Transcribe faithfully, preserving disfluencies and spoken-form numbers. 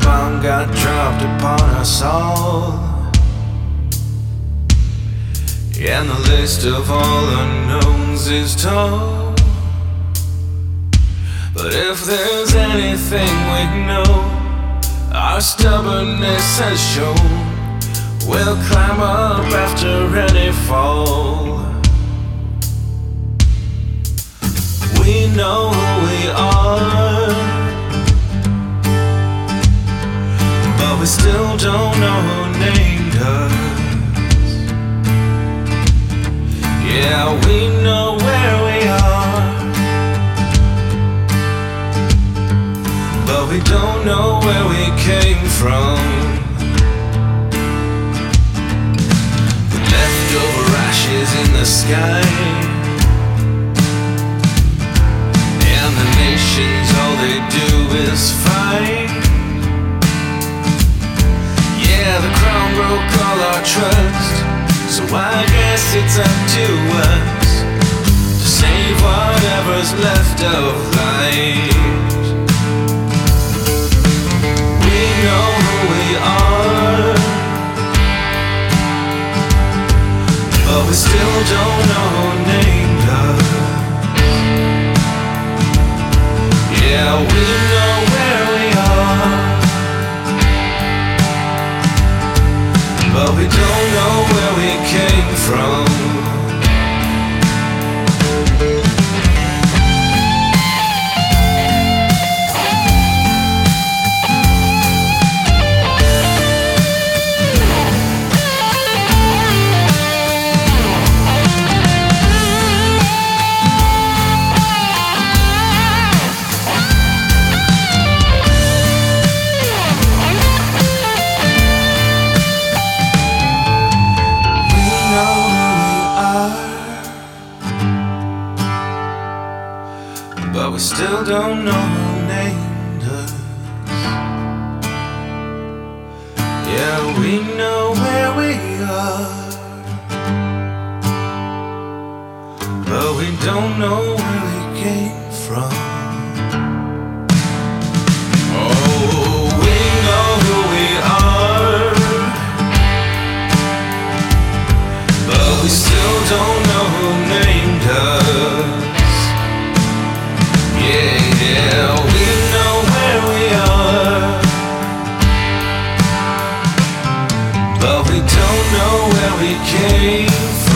bomb got dropped upon us all, and the list of all unknowns is tall. But if there's anything we know, our stubbornness has shown, we'll climb up after any fall. We know who we are, but we still don't know who named us. Yeah, we know where we are, but we don't know where we came from. The leftover ashes in the sky, and the nations, all they do is fight. Yeah, the crown broke all our trust, so I guess it's up to us to save whatever's left of life. We know who we are, but we still don't know who named us. Yeah, we know where we are, but we don't know where we came from. But we still don't know who named us. Yeah, we know where we are, but we don't know where we came from. Oh, we know who we are, but we still don't know who named us. Yeah, we know where we are, but we don't know where we came from.